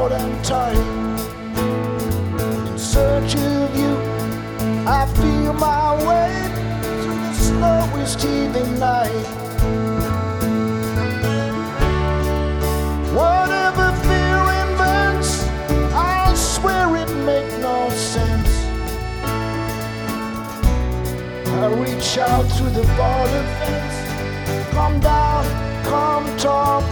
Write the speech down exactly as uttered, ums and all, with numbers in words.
out and tight. In search of you, I feel my way through the snowy, teething night. Whatever fear invents, I swear it make no sense. I reach out through the border fence. Come down, come talk